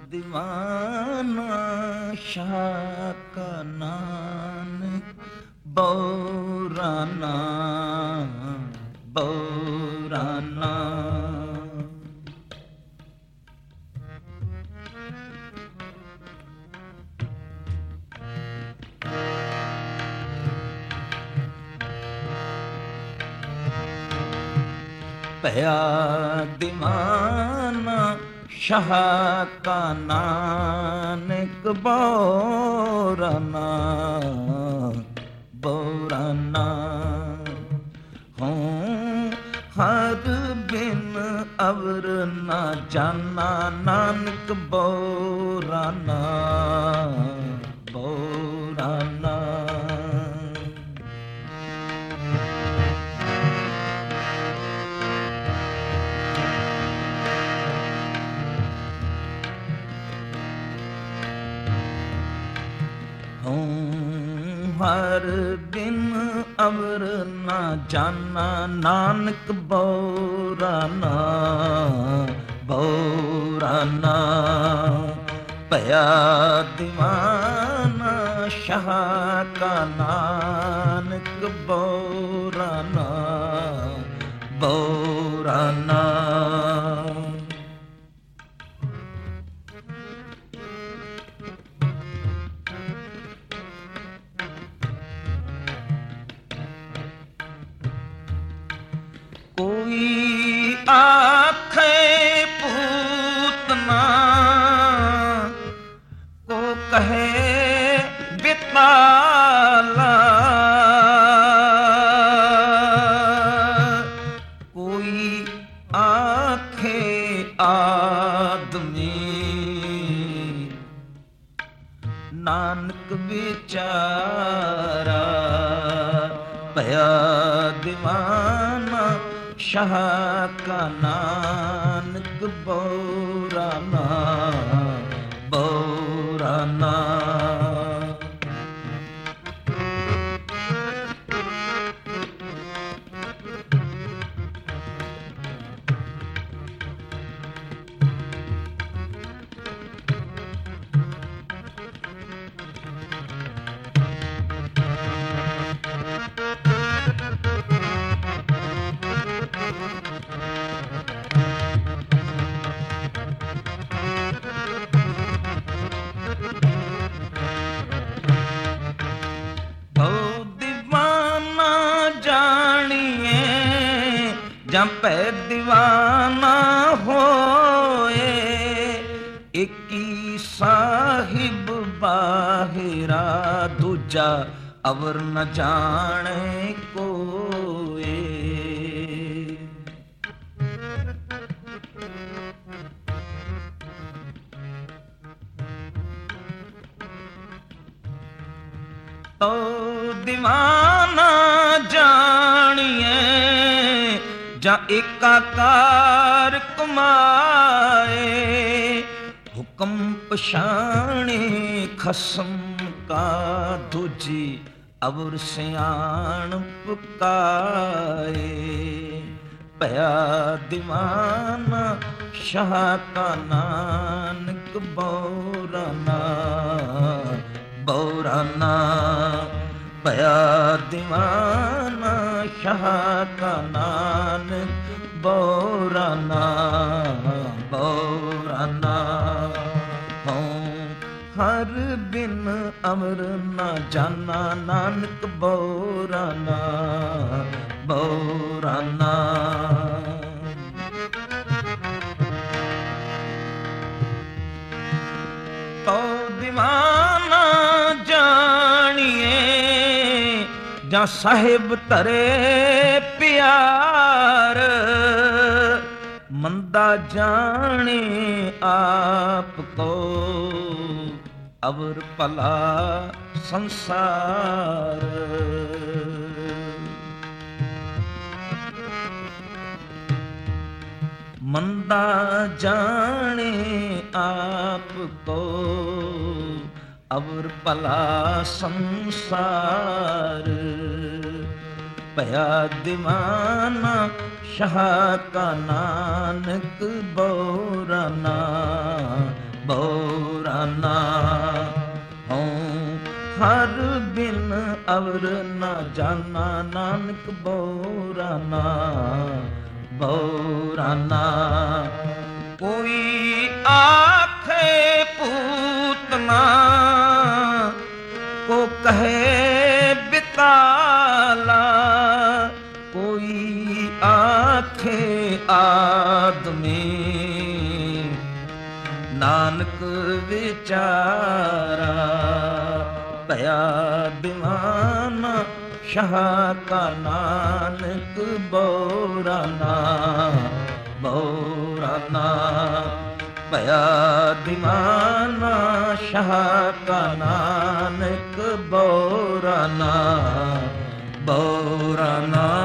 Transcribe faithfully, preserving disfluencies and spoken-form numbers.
ਦੀਵਾਨਾ ਸ਼ਾਹ ਕਾ ਨਾਨਕ ਬਉਰਾਨਾ ਬਉਰਾਨਾ। ਭਇਆ ਦੀਵਾਨਾ ਸ਼ਾਹ ਕਾ ਨਾਨਕ ਬਉਰਾਨਾ ਬਉਰਾਨਾ। ਹਉ ਹਰ ਬਿਨ ਅਵਰ ਨਾ ਜਾਨਾ ਨਾਨਕ ਬਉਰਾਨਾ ਬਉਰਾਨਾ। ਹਰ ਬਿਨ ਅਵਰ ਨਾ ਜਾਨਾ ਨਾਨਕ ਬਉਰਾਨਾ ਬਉਰਾਨਾ। ਭਇਆ ਦੀਵਾਨਾ ਸ਼ਾਹ ਕਾ ਨਾਨਕ ਬਉਰਾਨਾ ਬਉਰਾਨਾ। ਕੋਈ ਆਖੇ ਪੂਤਨਾ ਕੋ ਕਹੇ ਬਿਤਾਲਾ। ਕੋਈ ਆਖੇ ਆਦਮੀ ਨਾਨਕ ਵਿਚਾਰਾ। ਭਇਆ ਦੀਵਾਨਾ ਸ਼ਾਹ ਕਾ ਨਾਨਕ ਬਉਰਾਨਾ ਬਉਰਾਨਾ। ਜਾਂ ਭੈ ਦੀਵਾਨਾ ਹੋਏ ਇਕੀ ਸਾਹਿਬ ਬਾਹਿਰਾ ਦੂਜਾ ਅਵਰ ਨ ਜਾਣੇ ਕੋਏ। ਤੋ ਦੀਵਾਨਾ ਜਾਣੀਏ ਜਾਂ ਏਕਾਕਾਰ ਕਮਾਏ। ਹੁਕਮ ਪਛਾਣੇ ਖਸਮ ਕਾ ਦੂਜੀ ਅਵਰ ਸਿਆਣ ਪੁਕਾਏ। ਭਇਆ ਦੀਵਾਨਾ ਸ਼ਾਹ ਕਾ ਨਾਨਕ ਬਉਰਾਨਾ ਬਉਰਾਨਾ। ਭਇਆ ਦੀਵਾਨਾ ਸ਼ਾਹ ਕਾ ਨਾਨਕ ਬਉਰਾਨਾ ਬਉਰਾਨਾ। ਹਉ ਹਰ ਬਿਨ ਅਮਰ ਨਾ ਜਾਨਾ ਨਾਨਕ ਬਉਰਾਨਾ ਬਉਰਾਨਾ। ਤੋ ਦੀਵਾਨਾ ਜਾਣੀਏ ਜਾਂ ਸਾਹਿਬ ਧਰੇ ਪਿਆਰ। ਮੰਦਾ ਜਾਣੇ ਆਪ ਕੋ ਅਵਰ ਭਲਾ ਸੰਸਾਰ। ਮੰਦਾ ਜਾਣੇ ਆਪ ਕੋ ਅਵਰ ਭਲਾ ਸੰਸਾਰ। ਭਇਆ ਦੀਵਾਨਾ ਸ਼ਾਹ ਕਾ ਨਾਨਕ ਬਉਰਾਨਾ ਬਉ ਬੋਰਾਨਾ ਹਉ ਹਰ ਬਿਨ ਅਵਰ ਨਾ ਜਾਨਾ ਨਾਨਕ ਬੋਰਾਨਾ ਬੋਰਾਨਾ ਕੋਈ ਆਖੇ ਪੂਤਨਾ ਕੋ ਕਹੇ ਬਿਕਾਲਾ ਕੋਈ ਆਖੇ ਆਦਮੀ ਨਾਨਕ ਵਿਚਾਰਾ ਭਇਆ ਦੀਵਾਨਾ ਸ਼ਾਹ ਕਾ ਨਾਨਕ ਬੋਰਾਨਾ ਬੋਰਾਨਾ ਭਇਆ ਦੀਵਾਨਾ ਸ਼ਾਹ ਕਾ ਨਾਨਕ ਬੋਰਾਨਾ ਬੋਰਾਨਾ